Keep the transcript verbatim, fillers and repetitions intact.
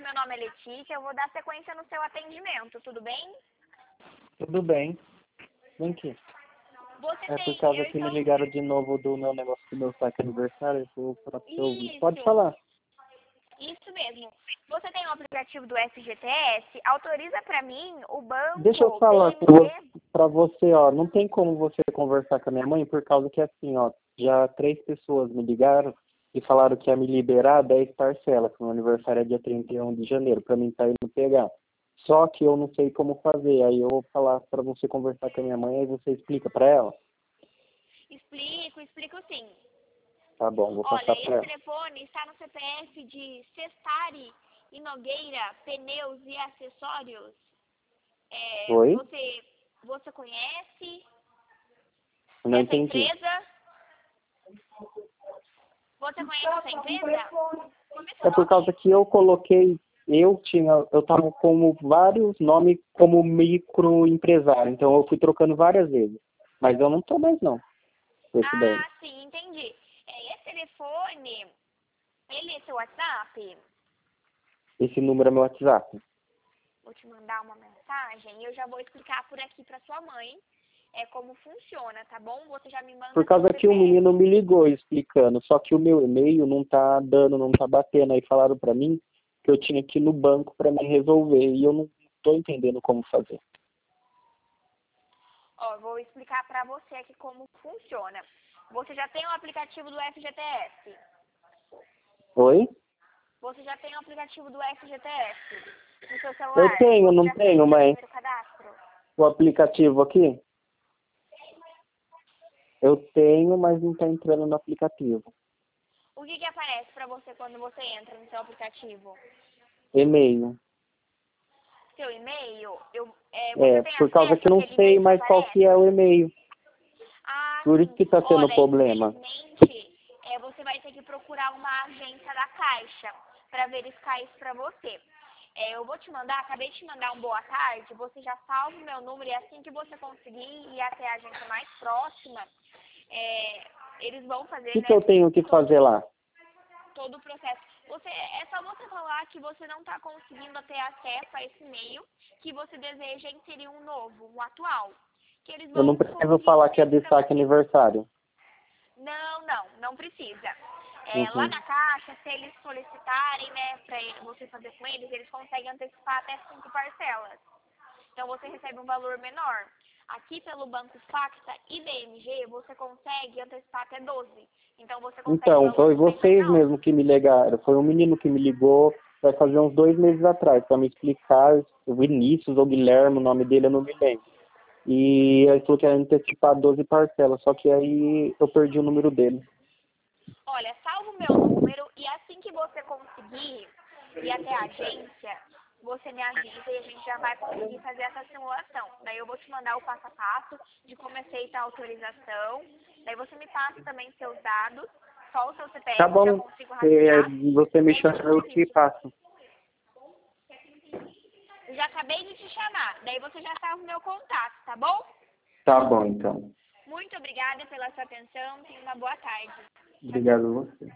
tarde, meu nome é Letícia, eu vou dar sequência no seu atendimento, tudo bem? Tudo bem. Vem aqui. Você É tem... por causa eu que me estou... ligaram de novo do meu negócio do meu saque aniversário. Eu vou falar pra você ouvir. Pode Isso, falar. isso mesmo. Você tem o aplicativo do F G T S? Autoriza pra mim o banco Deixa eu falar com B M G... você, pra você, ó. Não tem como você conversar com a minha mãe por causa que assim, ó. Já três pessoas me ligaram e falaram que ia me liberar dez parcelas, que o meu aniversário é dia trinta e um de janeiro, pra mim tá indo pegar. Só que eu não sei como fazer. Aí eu vou falar pra você conversar com a minha mãe e você explica pra ela. Explico, explico sim. Tá bom, vou Olha, passar esse pra ela. telefone está no C P F de Cestari e Nogueira Pneus e Acessórios. É, Oi? você, você conhece Não essa entendi. empresa? Você conhece essa empresa? Como é seu É por nome? causa que eu coloquei, eu tinha, eu tava como vários nomes como microempresário, então eu fui trocando várias vezes. Mas eu não tô mais não, com esse daí. Ah, sim, entendi. É, esse telefone, ele é seu WhatsApp? Esse número é meu WhatsApp. Vou te mandar uma mensagem e eu já vou explicar por aqui pra sua mãe é, como funciona, tá bom? Você já me manda Por seu causa que o C P F. menino me ligou explicando, só que o meu e-mail não tá dando, não tá batendo. Aí falaram pra mim que eu tinha que ir no banco pra me resolver e eu não tô entendendo como fazer. Ó, vou explicar pra você aqui como funciona. Você já tem o aplicativo do F G T S? Oi? Você já tem o aplicativo do F G T S no seu Eu celular? tenho, Você não já fez tenho, seu mas primeiro cadastro? o aplicativo aqui? Eu tenho, mas não tá entrando no aplicativo. O que que aparece pra você quando você entra no seu aplicativo? E-mail. Seu e-mail? Eu, é, você É, tem por causa acesso que eu não àquele sei e-mail que mais qual que é aparece? o e-mail. Ah, Por isso sim. que tá tendo Olha, problema. infelizmente, é, você vai ter que procurar uma agência da Caixa para verificar isso para você. É, eu vou te mandar, acabei de te mandar um boa tarde, você já salva o meu número e assim que você conseguir ir até a agência mais próxima, é, eles vão O fazer, que, que né, eu tenho que todo, fazer lá? todo o processo. Você, é só você falar que você não está conseguindo ter acesso a esse e-mail, que você deseja inserir um novo, um atual, que eles Eu não vão preciso conseguir falar que é fazer isso para destaque você. aniversário. Não, não, não precisa. É, lá Uhum. na Caixa, se eles solicitarem, né, pra você fazer com eles, eles conseguem antecipar até cinco parcelas. Então você recebe um valor menor. Aqui pelo Banco Facta e B M G, você consegue antecipar até doze. Então você consegue Então, foi valores bem mais vocês altos. mesmo que me ligaram. Foi um menino que me ligou, vai fazer uns dois meses atrás, para me explicar. O Vinícius ou Guilherme, o nome dele eu não me lembro. E ele falou que ia antecipar doze parcelas, só que aí eu perdi o número dele. Olha, salva o meu número e assim que você conseguir ir até a agência, você me avisa e a gente já vai conseguir fazer essa simulação. Daí eu vou te mandar o passo a passo de como é feita a autorização. Daí você me passa também seus dados, só o seu Tá C P F eu já bom, consigo é, rastrear. você E me aí chama, você me eu te avisa. passo. Eu já acabei de te chamar, daí você já salva o meu contato, tá bom? Tá bom, então. Muito obrigada pela sua atenção, tenha uma boa tarde. Tchau, tchau. Obrigado a você.